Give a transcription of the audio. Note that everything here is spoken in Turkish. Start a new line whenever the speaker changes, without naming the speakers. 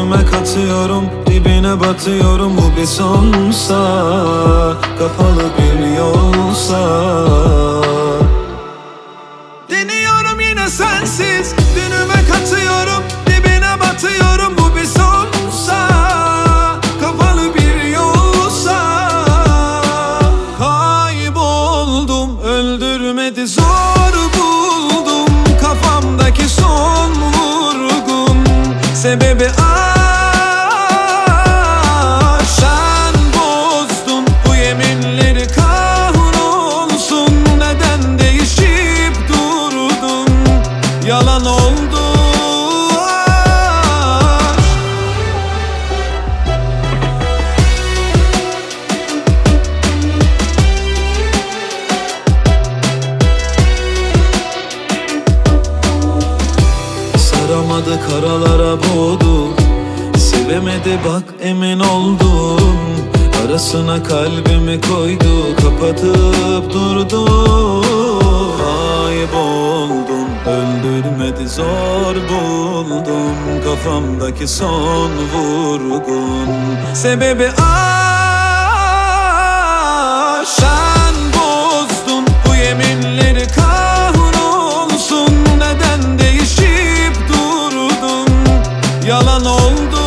Dibime katıyorum, dibine batıyorum. Bu bir sonsa, kapalı bir yolsa. Deniyorum yine sensiz, dünüme katıyorum, dibine batıyorum. Bu bir sonsa, kapalı bir yolsa. Kayboldum, öldürmedi, zor buldum kafamdaki son vurgun. Sebebi aşk, sen bozdun bu yeminleri, kahrolsun. Neden değişip durdun, yalan oldu aşk. Saramadı, karalara boğdu. Sevemedi bak, emin oldum. Arasına kalbimi koydu, kapatıp durdu. Kayboldum, öldürmedi, zor buldum kafamdaki son vurgun. Sebebi aşk, sen bozdun bu yeminleri, kahrolsun. Neden değişip durdun, yalan oldu.